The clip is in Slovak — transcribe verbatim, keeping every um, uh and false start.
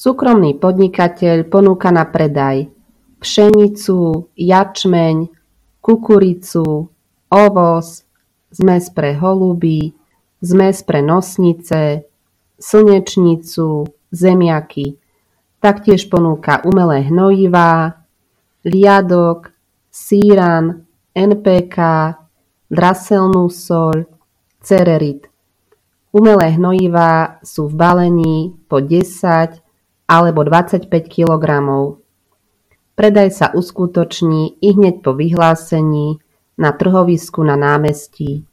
Súkromný podnikateľ ponúka na predaj pšenicu, jačmeň, kukuricu, ovoz, zmes pre holuby, zmes pre nosnice, slnečnicu, zemiaky. Taktiež ponúka umelé hnojivá, liadok, síran, en pé ká, draselnú soľ, cererit. Umelé hnojivá sú v balení po desať alebo dvadsaťpäť kilogramov. Predaj sa uskutoční ihneď po vyhlásení na trhovisku na námestí.